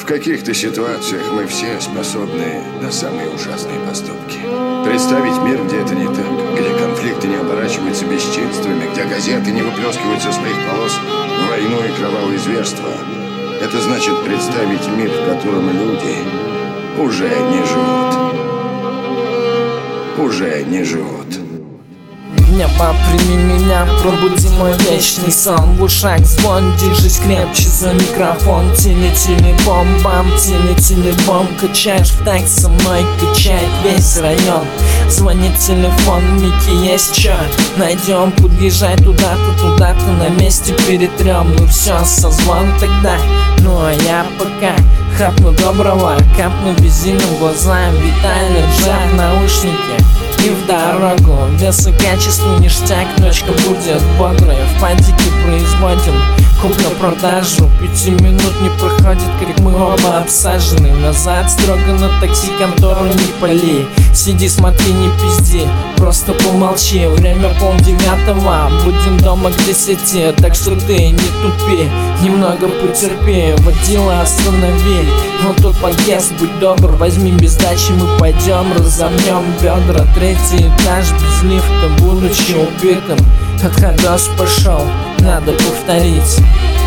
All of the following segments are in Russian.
В каких-то ситуациях мы все способны на самые ужасные поступки. Представить мир, где это не так, где конфликты не оборачиваются бесчинствами, где газеты не выплескивают со своих полос войну и кровавые зверства. Это значит представить мир, в котором люди уже не живут. Уже не живут. Небо, прими меня, пробуди мой вечный сон. В ушах звон, держись крепче за микрофон. Тили-тили-бом-бам, тили-тили-бом. Качаешь в такт со мной, качает весь район. Звонит телефон, Микки, есть чё? Найдем, подъезжай туда-то, на месте перетрем. Ну все, созвон тогда, ну а я пока хапну доброго, капну бензина в глаза. Виталий, джак, наушники и в дорогу. Весокачество ништяк, ночка будет бодрая. В пантике производим куплю-продажу. 5 минут не проходит, как мы оба обсажены. Назад строго на такси, контору не пали. Сиди, смотри, не пизди, просто помолчи. Время 8:30, будем дома к 10. Так что ты не тупи, немного потерпи. Водила останови, вот тут подъезд, будь добр, возьми без дачи. Мы пойдем, разомнем бедра. 3-й этаж без лифта, будучи убитым. Отходос пошел, надо повторить.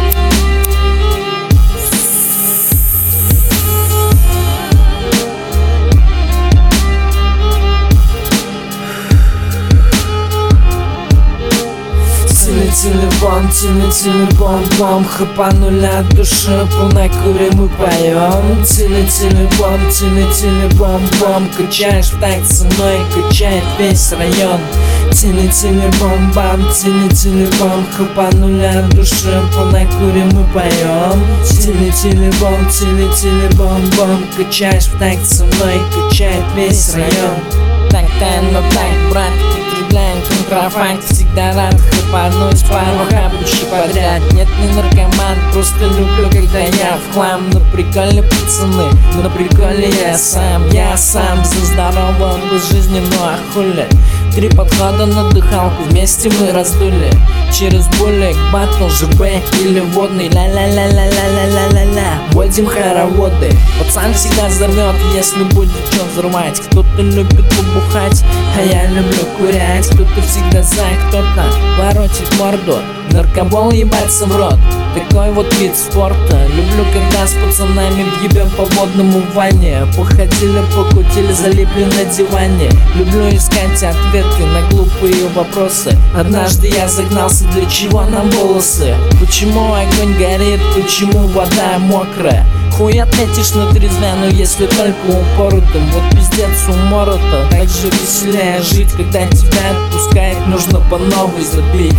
Тили-тили-бом, тили-тили-бом-бом. Хапанули от души, полнокуре мы поем. Тили-тили-бом, тили-тили-бом-бом. Качаешь в такт со мной, качает весь район. Тили-тили-бом-бам, тили-тили-бом. Хапанули от души, полнокуре мы поем. Тили-тили-бом, тили-тили-бом-бом. Качаешь в такт со мной, качает весь район. Так-то, ну так, брат, потребляем контрафакт. Всегда рад хапануть пару хапучи подряд. Нет, не наркоман, просто люблю, когда я в хлам. На приколе, пацаны, на приколе я сам за здоровый образ жизни, ну а хули. 3 подхода на дыхалку, вместе мы раздули. Через булик, батл, ЖБ или водный. Ля-ля-ля-ля-ля-ля-ля-ля-ля. Вводим хороводы. Пацан всегда зовет, если будет что взрывать. Кто-то любит побухать, а я люблю курять. Кто-то всегда за, кто-то воротит морду. Наркобол ебаться в рот, такой вот вид спорта. Люблю, когда с пацанами въебем по водному ванне. Походили, покутили, залипли на диване. Люблю искать ответы на глупые вопросы. Однажды я загнался, для чего нам волосы? Почему огонь горит, почему вода мокрая? Хуй отметишь на трезве, но если только упоротым. Вот пиздец умора-то, так же веселее жить. Когда тебя отпускает, нужно по новой забить.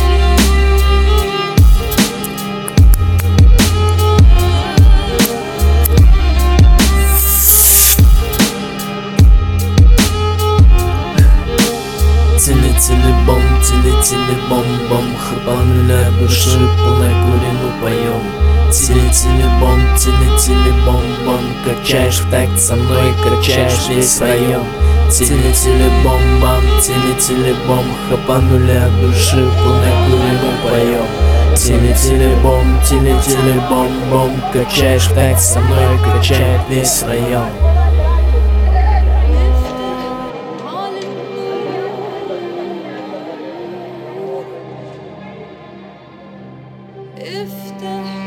Тили-тили-бом, тили-тили-бом-бом. Хапанули от души, полнокуре мы поем. Тили-тили-бом, тили-тили-бом-бом. Качаешь в такт со мной, качаешь весь район. Тили-тили-бом-бам, тили-тили-бом. Хапанули от души, полнокуре мы поем. Тили-тили-бом, тили-тили-бом-бом. Качаешь в такт со мной, качает весь район. افتح